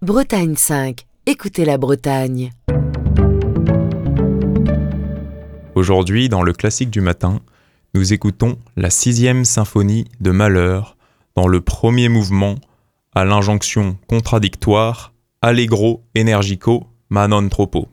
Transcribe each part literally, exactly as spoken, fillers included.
Bretagne cinq, écoutez la Bretagne. Aujourd'hui, dans le classique du matin, nous écoutons la sixième symphonie de Mahler, dans le premier mouvement, à l'injonction contradictoire Allegro energico ma non troppo.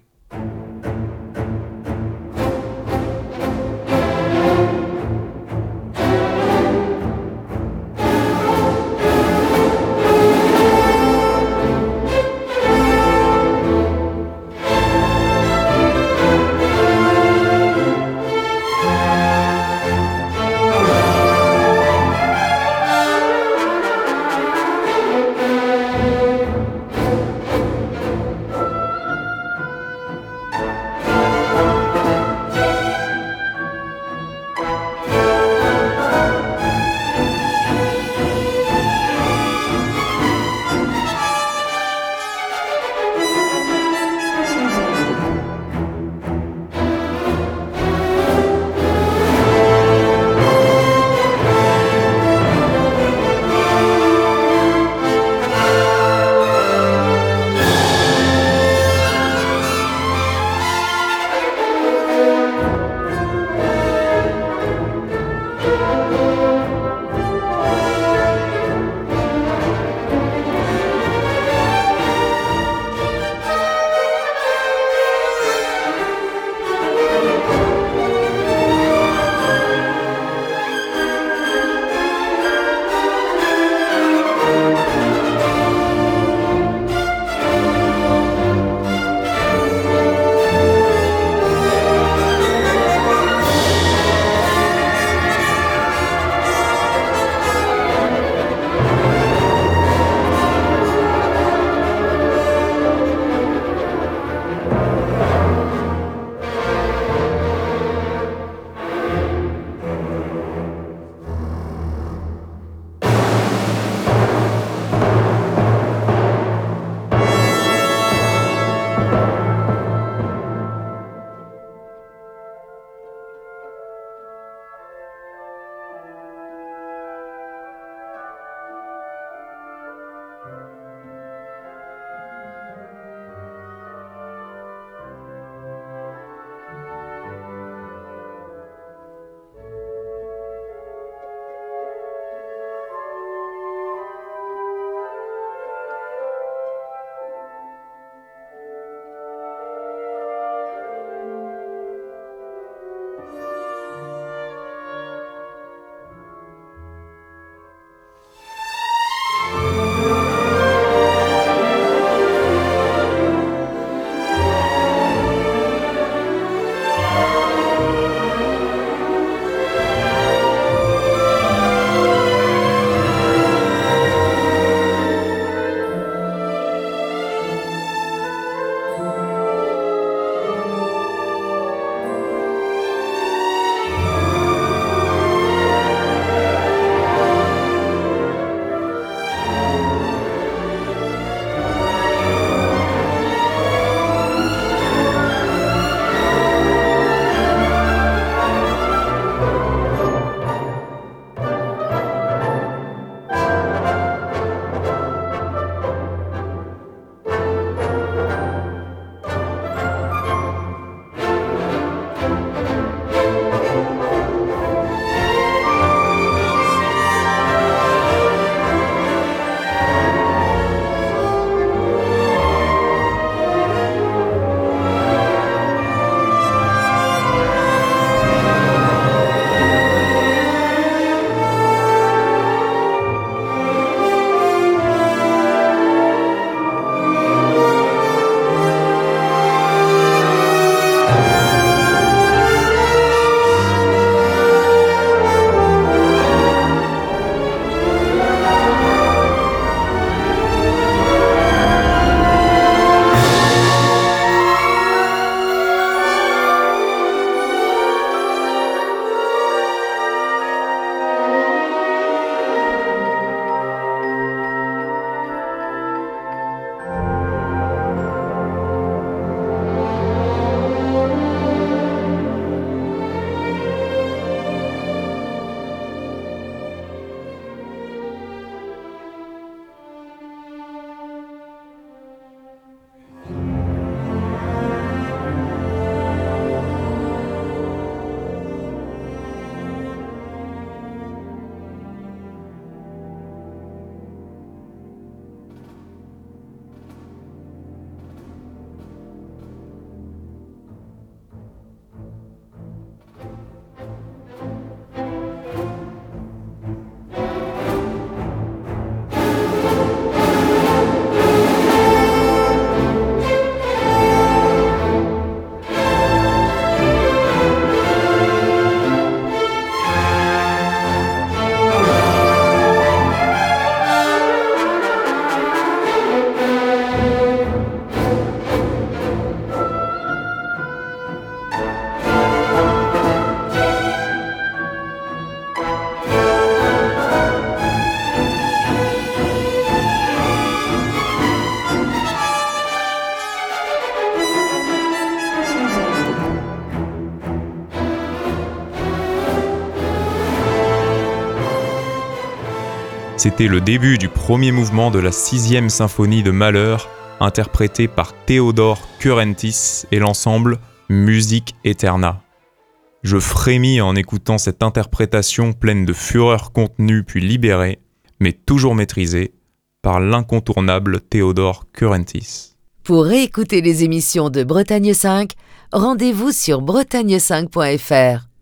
C'était le début du premier mouvement de la sixième symphonie de Mahler, interprété par Theodor Kurentis et l'ensemble Music Eterna. Je frémis en écoutant cette interprétation pleine de fureur contenue puis libérée, mais toujours maîtrisée, par l'incontournable Theodor Kurentis. Pour réécouter les émissions de Bretagne cinq, rendez-vous sur bretagne cinq point f r.